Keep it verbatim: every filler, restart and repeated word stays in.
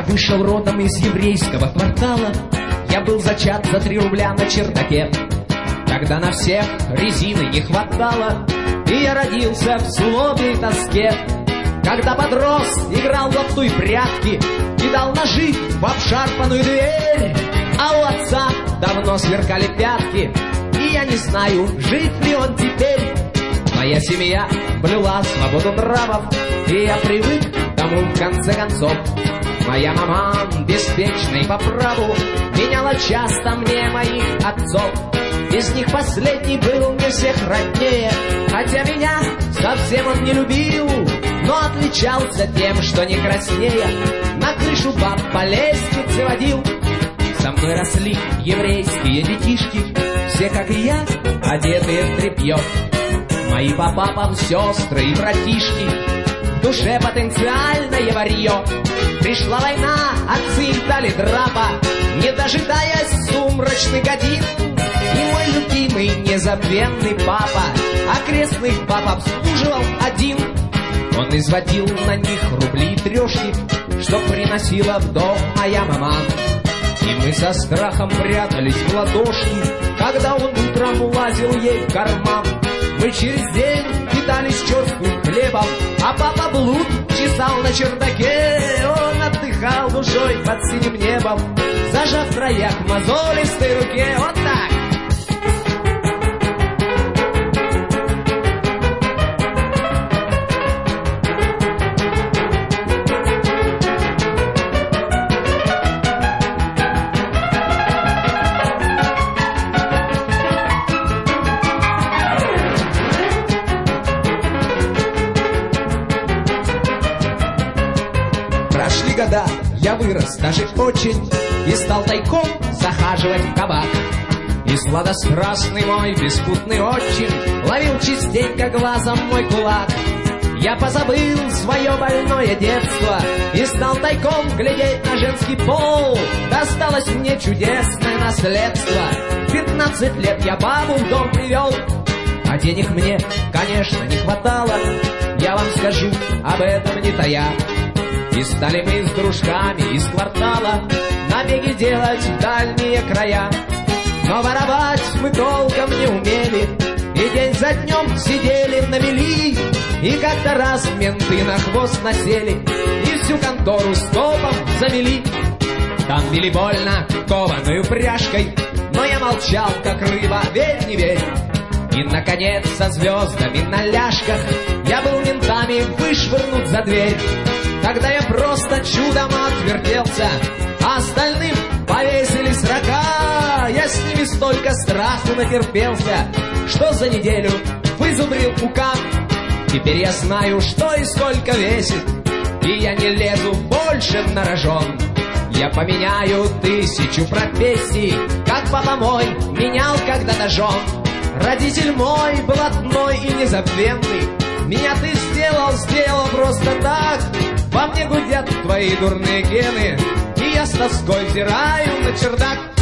вышел родом из еврейского квартала. Я был зачат за три рубля на чердаке, когда на всех резины не хватало. И я родился в злобе и тоске, когда подрос, играл в лапту и прятки, кидал ножи в обшарпанную дверь. А у отца давно сверкали пятки, и я не знаю, жив ли он теперь. Моя семья блюла свободу нравов, и я привык к тому в конце концов. Моя мама, беспечной по праву, меняла часто мне моих отцов. Из них последний был мне всех роднее, хотя меня совсем он не любил, но отличался тем, что не краснея на крышу баб по лестнице водил. Со мной росли еврейские детишки, все, как и я, одетые в тряпье. Мои по папам сестры и братишки, в душе потенциальное варье. Пришла война, отцы им дали драпа, не дожидаясь сумрачных годин. И мой любимый незабвенный папа окрестных баб обслуживал один. Он изводил на них рубли и трешки, что приносила в дом моя мама. И мы со страхом прятались в ладошки, когда он утром лазил ей в карман. Мы через день питались черствым хлебом, а папа блуд чесал на чердаке. Он отдыхал душой под синим небом, зажав в краях мозолистой руке. Вот так. Прошли года, я вырос даже очень, и стал тайком захаживать в кабак. И сладострастный мой беспутный отчим ловил частенько глазом мой кулак. Я позабыл свое больное детство и стал тайком глядеть на женский пол. Досталось мне чудесное наследство. В пятнадцать лет я бабу в дом привел, а денег мне, конечно, не хватало. Я вам скажу об этом не тая. И стали мы с дружками из квартала набеги делать в дальние края. Но воровать мы толком не умели, и день за днем сидели на мели. И как-то раз менты на хвост насели и всю контору стопом замели. Там били больно кованою пряжкой, но я молчал, как рыба, верь, не верь. И, наконец, со звездами на ляжках я был ментами вышвырнут за дверь. Тогда я просто чудом отвертелся, а остальным повесили срока. Я с ними столько страху натерпелся, что за неделю вызубрил укат. Теперь я знаю, что и сколько весит, и я не лезу больше на рожон. Я поменяю тысячу профессий, как папа мой менял когда-то жен. Родитель мой блатной и незабвенный, меня ты сделал, сделал просто так. Во мне гудят твои дурные гены, и я с тоской взираю на чердак.